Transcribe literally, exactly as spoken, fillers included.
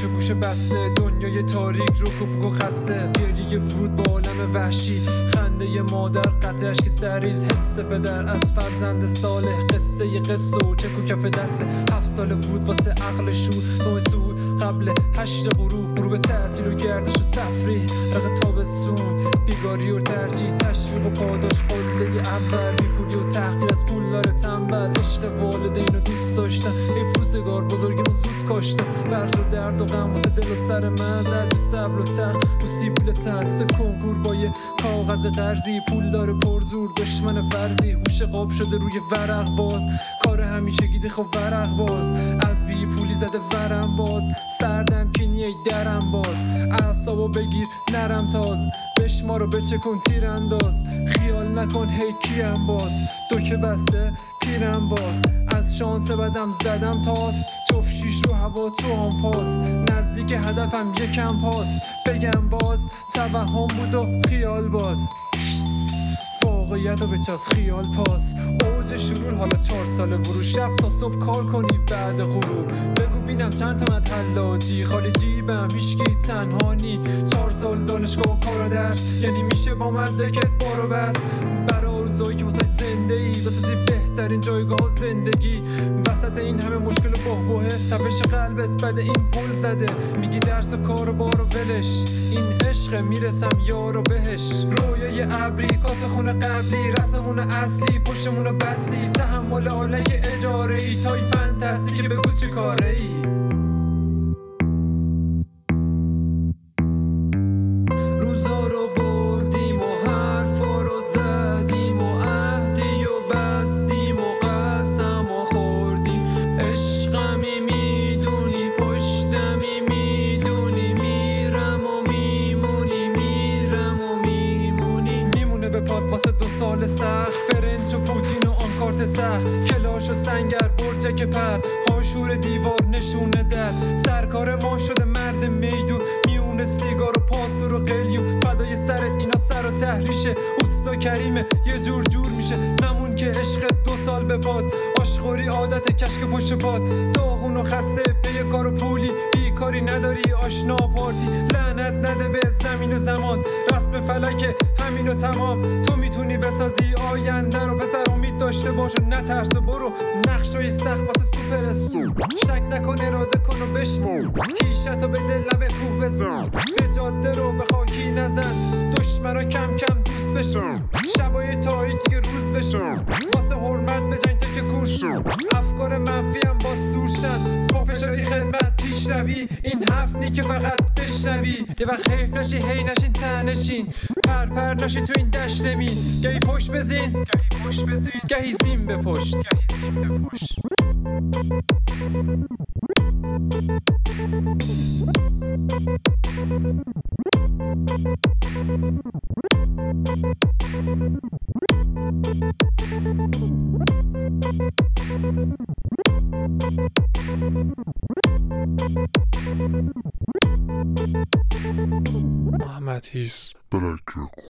گوشه گوشه بسته، دنیای تاریک رو کوبک و خسته. گریه ورود با عالم وحشی، خنده ی مادر، قطع اشک سریز، حس پدر از فرزند صالح. قصه ی قصه و چک و کف دسته، هفت سال ورود واسه عقل شور. نوع سود قبل هشت غروب، غروب تعطیل و گردش و تفریح. رق تابستون بیگاری و ترجیح، تشویق و پاداش قله اول. بی پولی و تحقیر از پولدار تنبل، عشق والدین و دوست داشتن. حیف روزگار بزرگیمو زود کاشتن. برز و درد و غم واسه دل و سر من زد، و صبر و تق و سیبیل تدریس کنکور با یه کاغذ قرضی. پولدار پرزور دشمن فرضی، هوش قاب شده روی ورق باز. کار همیشگی ده خب ورق باز، از بی پولی زده ورم باز. سردم کینی ای درم باز، اعصابو بگیر نرم تاز. بشمار و بچکن تیر انداز، خیال نکن هی کیم باز. دو که بسته پیرم باز، از شانس بدم زدم تاس. جفت شیش رو هوا تو هم پاس، نزدیک هدفم یکم پاس. بگم باز توهم بود و خیال باز، واقعیت و بچاس خیال پاس. اوج شروع حالا چهار ساله ورود، شب تا صبح کار کنی بعد غروب. بگو بینم چند تا متحلاجی، خالی جیبم هیچکی تنها نی. چهار سال دانشگاه و کار و درس، یعنی میشه با مدرکت بارو بس. برای روزایی که واسه زنده ای بسازی بهترین جایگاه زندگی. وسط این همه مشکل و بحبوحه، تپش قلبت بده این پل زده. میگی درس و کار و بار و ولش، این عشق میرسم یارو بهش. رویای ابری کاسه خونه قبلی، رسمون اصلی پشتمون بستی. تحمل آلنگ اجاره ای، تای فانتزی که بگو چی کاره ای. روزا رو بردیم و حرفا رو زدیم و عهدی و بستیم و قسم و خوردیم. عشقمی میدونی پشتمی میدونی، میرم و میمونی میرم و میمونی. میمونه به پاد واسه دو سال سخت، فرنچ و پوتین و آن کارت تخت. کلاش و سنگر برجک پر، هاشور دیوار نشونه در. سرکار ما شده مرد میدون، میونه سیگار و پاسور و قلیون. فدای سرت اینا سر و تحریشه، اوستا کریمه یه جور جور میشه. نمون که عشق دو سال به باد، آشخوری عادت کشک پشت پاد. داغون و خسته پی کار و پولی، بیکاری نداری آشنا پارتی. لعنت نده به زمین و زمان، رسم فلک همین و تمام. تو میتونی بسازی آینده رو، پسر امید داشته باش و نترس و برو. نقشای سخت واسه سوپر استون، شک نکن اراده کن و بشمون. تیشتو به دل لب کوه بزن، به جاده رو به خاکی نزن. دشمنا کم کم دوست بشن، شبای تاریک دیگه روز بشن. واسه حرمت بجنگ تا که کور شن، افکار منفی هم باز دورشن. با فشاری خدمت پیش روی، این حرف نی که فقط بشنوی. یه وقت حیف نشی هی نشین تنشین، پر پر نشی تو این دشت مین. گهی پشت بزین گهی پشت بزین، گهی زین به پشت گهی زین به پشت. محمد هیس بلک